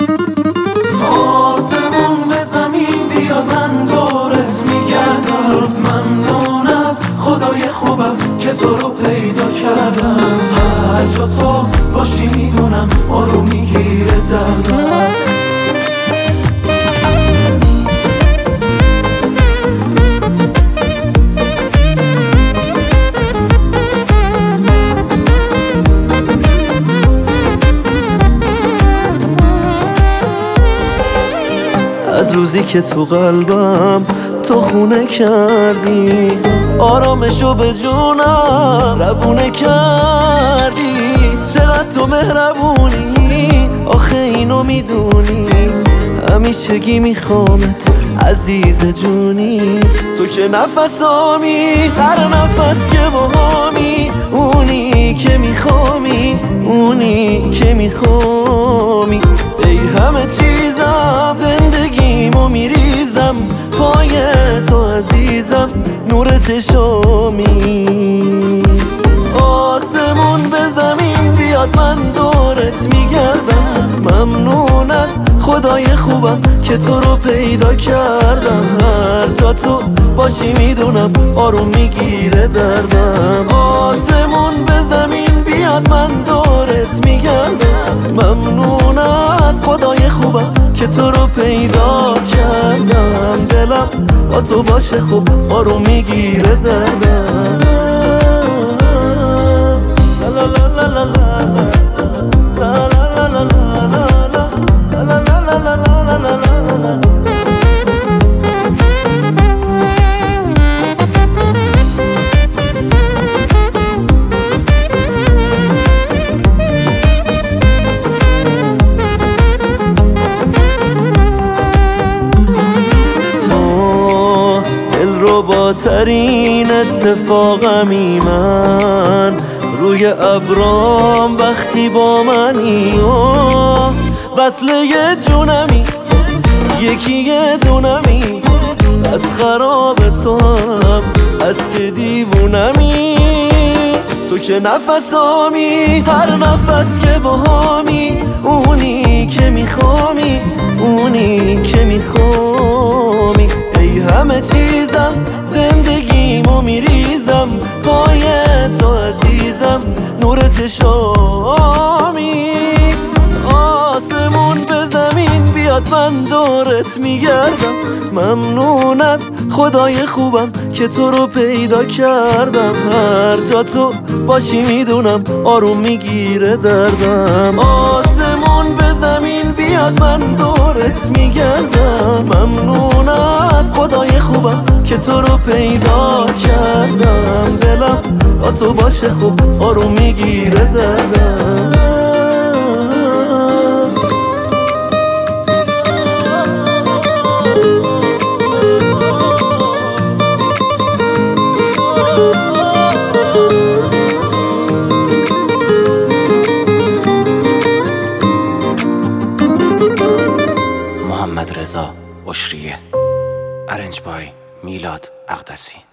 آسمون به زمین بیاد من دورت میگردم. ممنون از خدای خوبم که تو رو پیدا کردم. هر جا تو باشی میدونم آروم میگیره دردم. از روزی که تو قلبم تو خونه کردی، آرامشو به جونم روونه کردی. چقدر تو مهربونی آخه اینو میدونی، همیشگی میخوامت عزیز جونی. تو که نفسامی هر نفس که باهامی، اونی که میخوامی اونی که میخوامی. ای همه چیزم زندگیمو میریزم پای تو عزیزم، نور چشامی. آسمون به زمین بیاد من دورت میگردم. ممنون از خدای خوبم که تو رو پیدا کردم. هر جا تو باشی میدونم آروم میگیره دردم. آسمون به زمین بیاد من دورت میگردم. ممنون از خدای خوبم که تو رو پیدا کردم. دلم با تو باشه خوب آروم میگیره دردم. لا لا لا لا لا لا لا لا لا لا. با ترین اتفاقمی من روی ابرام وقتی با منی. وصله جونمی یکی یه دونمی، بد خراب تو هم از که دیوونمی. تو که نفسامی هر نفس که باهامی، اونی که میخوامی اونی که میخوامی. ای همه چیزم زندگیمو میریزم پای تو عزیزم، نور چشامی. آسمون به زمین بیاد من دورت میگردم. ممنون از خدای خوبم که تو رو پیدا کردم. هر جا تو باشی میدونم آروم میگیره دردم. آسمون به زمین بیاد من دورت میگردم. ممنون از خدای خوبم که تو رو پیدا کردم. دلم با تو باشه خوب آروم میگیره دردم. محمد رضا اشریه، ارنج بای میلاد اقدسی.